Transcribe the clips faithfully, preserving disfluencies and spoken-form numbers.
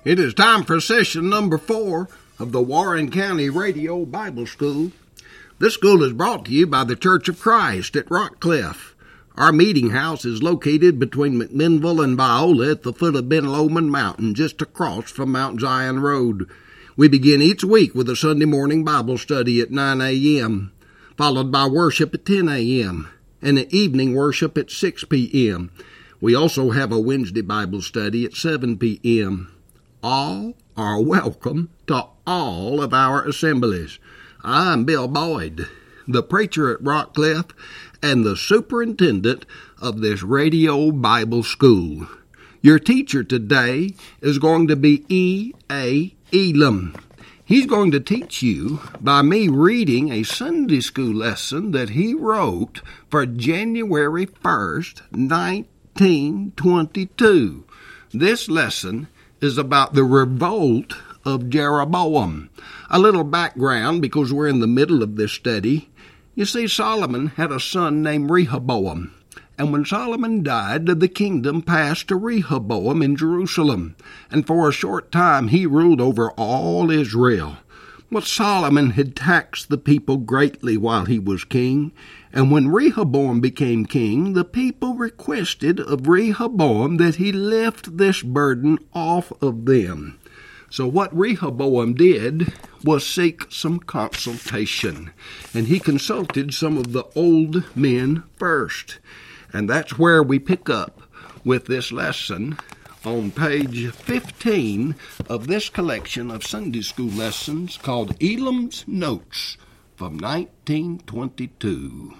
It is time for session number four of the Warren County Radio Bible School. This school is brought to you by the Church of Christ at Rockcliffe. Our meeting house is located between McMinnville and Viola at the foot of Ben Lomond Mountain, just across from Mount Zion Road. We begin each week with a Sunday morning Bible study at nine a.m., followed by worship at ten a.m., and an evening worship at six p.m. We also have a Wednesday Bible study at seven p.m. All are welcome to all of our assemblies. I'm Bill Boyd, the preacher at Rockcliffe and the superintendent of this radio Bible school. Your teacher today is going to be E A. Elam. He's going to teach you by me reading a Sunday school lesson that he wrote for January first, nineteen twenty-two. This lesson is about the revolt of Jeroboam. A little background, because we're in the middle of this study. You see, Solomon had a son named Rehoboam. And when Solomon died, the kingdom passed to Rehoboam in Jerusalem. And for a short time he ruled over all Israel. Well, Solomon had taxed the people greatly while he was king. And when Rehoboam became king, the people requested of Rehoboam that he lift this burden off of them. So what Rehoboam did was seek some consultation. And he consulted some of the old men first. And that's where we pick up with this lesson on page fifteen of this collection of Sunday school lessons called Elam's Notes from nineteen twenty-two.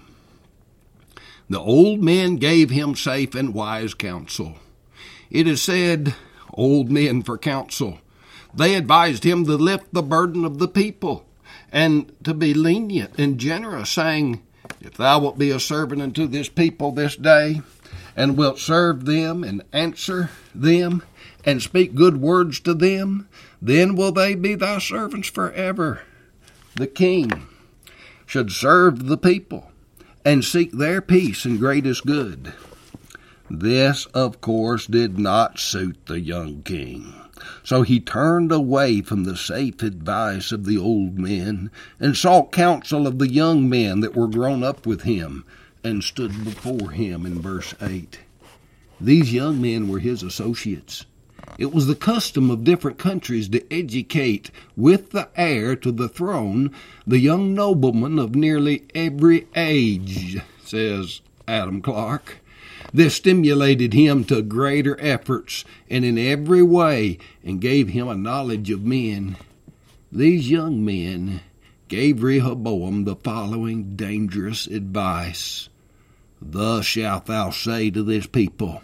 The old men gave him safe and wise counsel. It is said, old men for counsel. They advised him to lift the burden of the people and to be lenient and generous, saying, if thou wilt be a servant unto this people this day, and wilt serve them, and answer them, and speak good words to them, then will they be thy servants forever. The king should serve the people, and seek their peace and greatest good. This, of course, did not suit the young king. So he turned away from the safe advice of the old men and sought counsel of the young men that were grown up with him and stood before him in verse eight. These young men were his associates. It was the custom of different countries to educate with the heir to the throne the young nobleman of nearly every age, says Adam Clark. This stimulated him to greater efforts and in every way and gave him a knowledge of men. These young men gave Rehoboam the following dangerous advice. Thus shalt thou say to this people,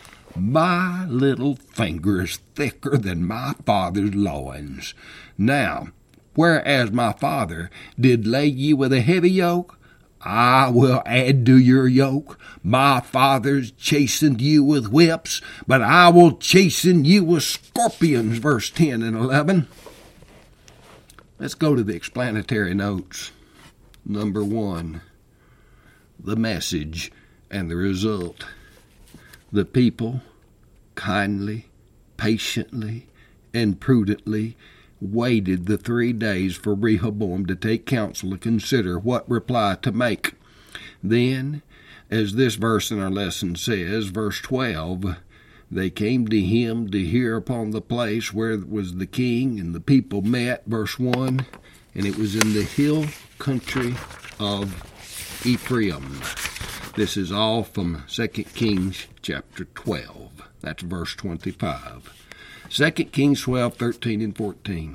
my little finger is thicker than my father's loins. Now, whereas my father did lay you with a heavy yoke, I will add to your yoke. My fathers chastened you with whips, but I will chasten you with scorpions, verse ten and eleven. Let's go to the explanatory notes. Number one, the message and the result. The people kindly, patiently, and prudently waited the three days for Rehoboam to take counsel to consider what reply to make. Then, as this verse in our lesson says, verse twelve, they came to him to hear upon the place where was the king and the people met, verse one, and it was in the hill country of Ephraim. This is all from Second Kings chapter twelve. That's verse twenty-five. Second Kings twelve, thirteen, and fourteen.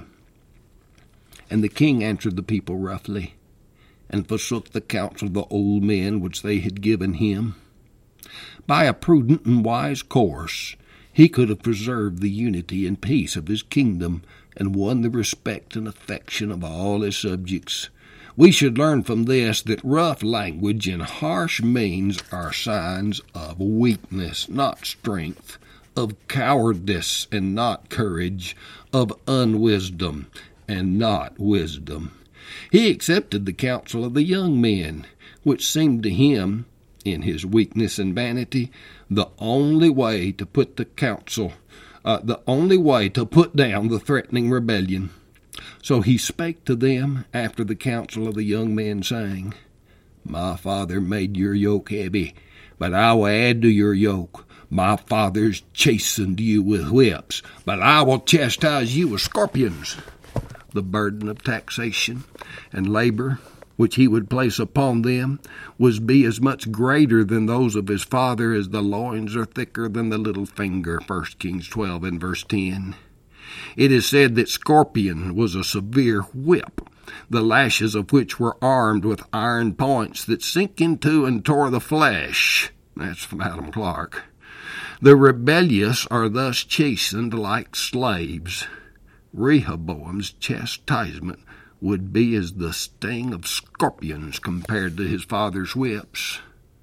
And the king answered the people roughly, and forsook the counsel of the old men which they had given him. By a prudent and wise course, he could have preserved the unity and peace of his kingdom, and won the respect and affection of all his subjects. We should learn from this that rough language and harsh means are signs of weakness, not strength, of cowardice and not courage, of unwisdom and not wisdom. He accepted the counsel of the young men, which seemed to him, in his weakness and vanity, the only way to put the counsel uh, the only way to put down the threatening rebellion. So he spake to them after the counsel of the young men, saying, My father made your yoke heavy, but I will add to your yoke. My fathers chastened you with whips, but I will chastise you with scorpions. The burden of taxation and labor which he would place upon them was be as much greater than those of his father as the loins are thicker than the little finger. First Kings twelve and verse ten. It is said that Scorpion was a severe whip, the lashes of which were armed with iron points that sink into and tore the flesh. That's from Adam Clark. The rebellious are thus chastened like slaves. Rehoboam's chastisement would be as the sting of scorpions compared to his father's whips.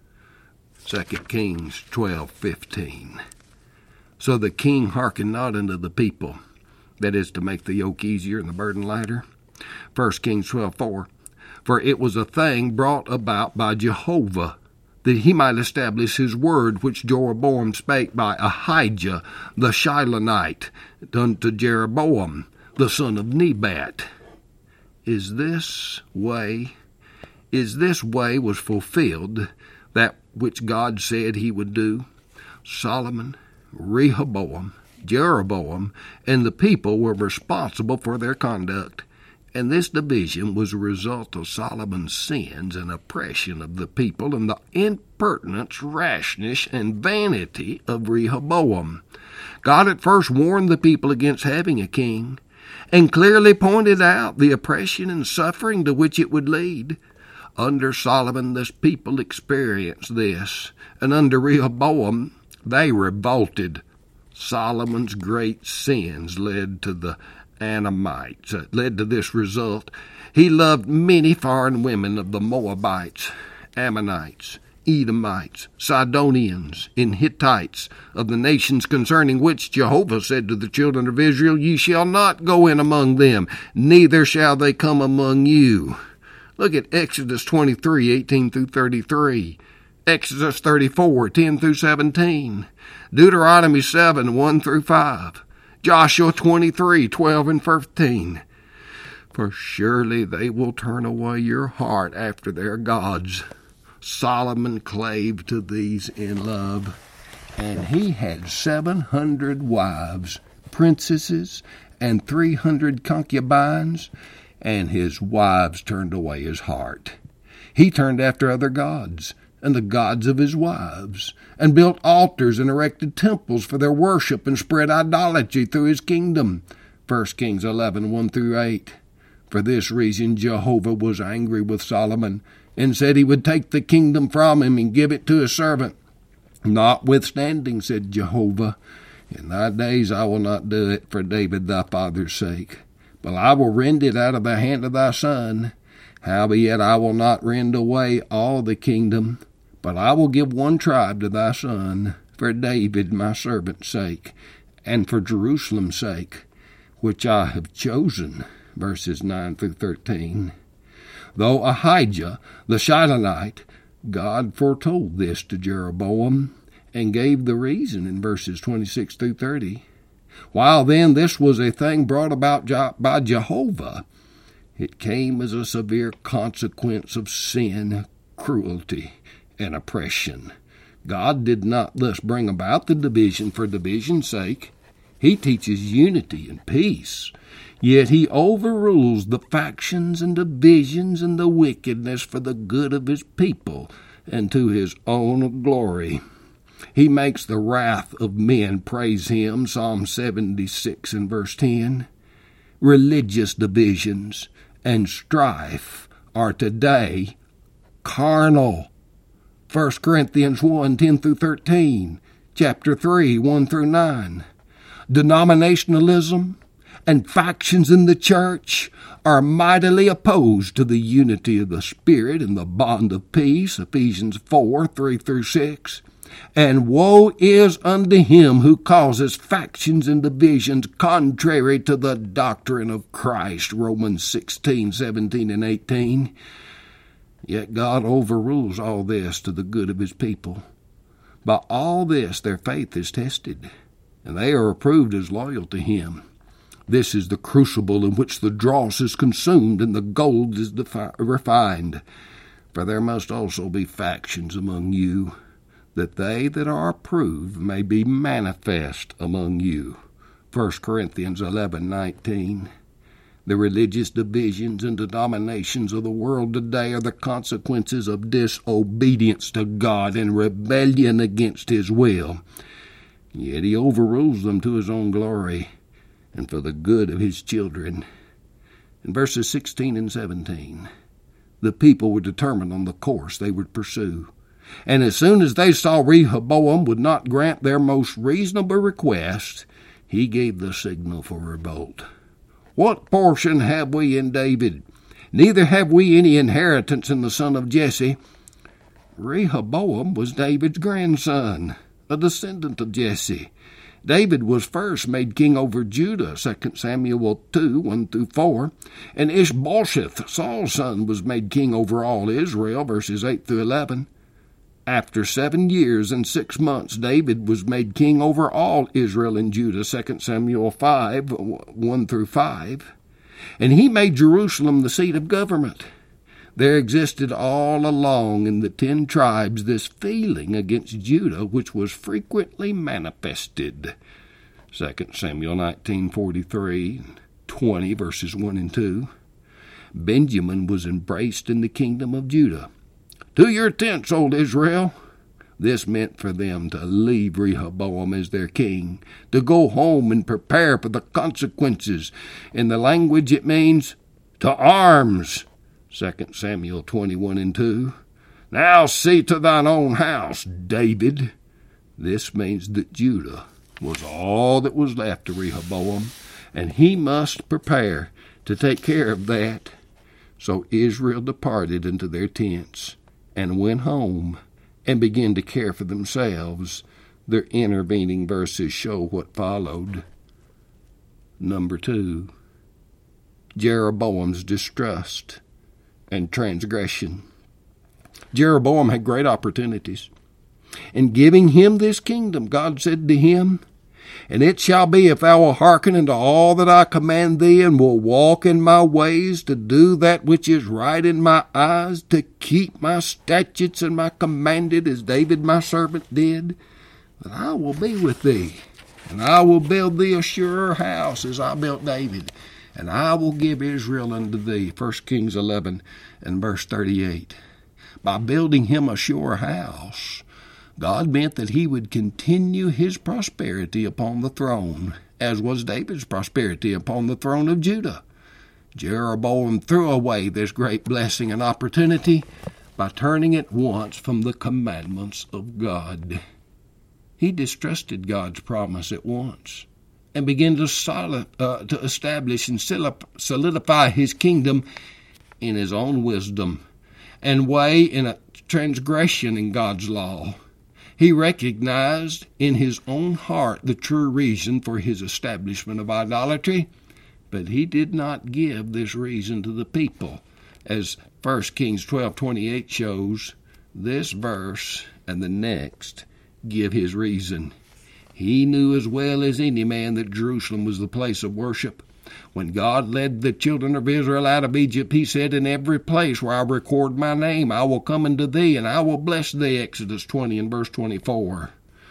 Second Kings twelve fifteen. So the king hearkened not unto the people, that is, to make the yoke easier and the burden lighter. First Kings twelve four. For it was a thing brought about by Jehovah, that he might establish his word which Jeroboam spake by Ahijah the Shilonite unto Jeroboam the son of Nebat. Is this way, is this way was fulfilled, that which God said he would do? Solomon, Rehoboam, Jeroboam, and the people were responsible for their conduct, and this division was a result of Solomon's sins and oppression of the people and the impertinence, rashness, and vanity of Rehoboam. God at first warned the people against having a king, and clearly pointed out the oppression and suffering to which it would lead. Under Solomon, this people experienced this, and under Rehoboam, they revolted. Solomon's great sins led to the Ammonites, uh, led to this result. He loved many foreign women of the Moabites, Ammonites, Edomites, Sidonians, and Hittites, of the nations concerning which Jehovah said to the children of Israel, Ye shall not go in among them, neither shall they come among you. Look at Exodus twenty-three, eighteen through thirty-three, Exodus thirty-four, ten through seventeen, Deuteronomy seven, one through five, Joshua twenty-three, twelve and thirteen. For surely they will turn away your heart after their gods. Solomon clave to these in love, and he had seven hundred wives, princesses, and three hundred concubines, and his wives turned away his heart. He turned after other gods, and the gods of his wives, and built altars and erected temples for their worship, and spread idolatry through his kingdom. First Kings eleven, one through eight. For this reason Jehovah was angry with Solomon, and said he would take the kingdom from him and give it to his servant. Notwithstanding, said Jehovah, in thy days I will not do it for David thy father's sake, but I will rend it out of the hand of thy son. Howbeit I will not rend away all the kingdom, but I will give one tribe to thy son, for David my servant's sake, and for Jerusalem's sake, which I have chosen. Verses nine through thirteen. Though Ahijah the Shilonite, God foretold this to Jeroboam, and gave the reason in verses twenty-six through thirty. While then this was a thing brought about by Jehovah, it came as a severe consequence of sin, cruelty, and oppression. God did not thus bring about the division for division's sake. He teaches unity and peace. Yet he overrules the factions and divisions and the wickedness for the good of his people and to his own glory. He makes the wrath of men praise him, Psalm seventy-six and verse ten. Religious divisions and strife are today carnal. First Corinthians one, ten through thirteen, chapter three, one through nine. Denominationalism and factions in the church are mightily opposed to the unity of the Spirit and the bond of peace, Ephesians four, three through six. And woe is unto him who causes factions and divisions contrary to the doctrine of Christ, Romans sixteen, seventeen, and eighteen. Yet God overrules all this to the good of his people. By all this their faith is tested. and they are approved as loyal to him. This is the crucible in which the dross is consumed and the gold is defi- refined. For there must also be factions among you, that they that are approved may be manifest among you. First Corinthians eleven nineteen. The religious divisions and denominations of the world today are the consequences of disobedience to God and rebellion against his will. Yet he overrules them to his own glory and for the good of his children. In verses sixteen and seventeen, the people were determined on the course they would pursue. And as soon as they saw Rehoboam would not grant their most reasonable request, he gave the signal for revolt. What portion have we in David? Neither have we any inheritance in the son of Jesse. Rehoboam was David's grandson, a descendant of Jesse. David was first made king over Judah, Second Samuel two, one through four, and Ishbosheth, Saul's son, was made king over all Israel, verses eight through eleven. After seven years and six months, David was made king over all Israel and Judah, Second Samuel five, one through five, and he made Jerusalem the seat of government. There existed all along in the ten tribes this feeling against Judah, which was frequently manifested. Second Samuel nineteen forty-three, twenty, verses one and two. Benjamin was embraced in the kingdom of Judah. To your tents, old Israel. This meant for them to leave Rehoboam as their king, to go home and prepare for the consequences. In the language it means to arms. Second Samuel twenty-one and two. Now see to thine own house, David. This means that Judah was all that was left to Rehoboam, and he must prepare to take care of that. So Israel departed into their tents and went home and began to care for themselves. Their intervening verses show what followed. Number two, Jeroboam's distrust and transgression. Jeroboam had great opportunities. In giving him this kingdom, God said to him, And it shall be, if thou wilt hearken unto all that I command thee, and will walk in my ways, to do that which is right in my eyes, to keep my statutes and my commanded, as David my servant did, that I will be with thee, and I will build thee a surer house, as I built David, and I will give Israel unto thee. First Kings eleven and verse thirty-eight. By building him a sure house, God meant that he would continue his prosperity upon the throne, as was David's prosperity upon the throne of Judah. Jeroboam threw away this great blessing and opportunity by turning at once from the commandments of God. He distrusted God's promise at once and began to, solid, uh, to establish and solidify his kingdom in his own wisdom and way in a transgression in God's law. He recognized in his own heart the true reason for his establishment of idolatry, but he did not give this reason to the people. As First Kings twelve twenty-eight shows, this verse and the next give his reason. He knew as well as any man that Jerusalem was the place of worship. When God led the children of Israel out of Egypt, he said, In every place where I record my name, I will come unto thee, and I will bless thee, Exodus twenty and verse twenty-four.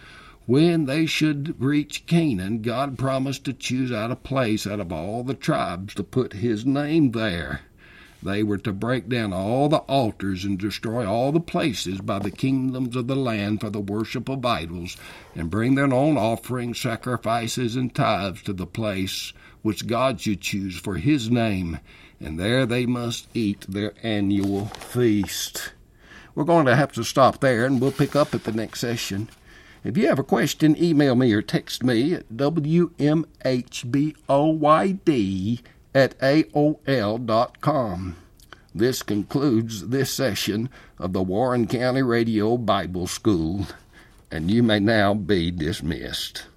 When they should reach Canaan, God promised to choose out a place out of all the tribes to put his name there. They were to break down all the altars and destroy all the places by the kingdoms of the land for the worship of idols, and bring their own offerings, sacrifices, and tithes to the place which God should choose for his name, and there they must eat their annual feast. We're going to have to stop there, and we'll pick up at the next session. If you have a question, email me or text me at W M H B O Y D at A O L dot com. This concludes this session of the Warren County Radio Bible School, and you may now be dismissed.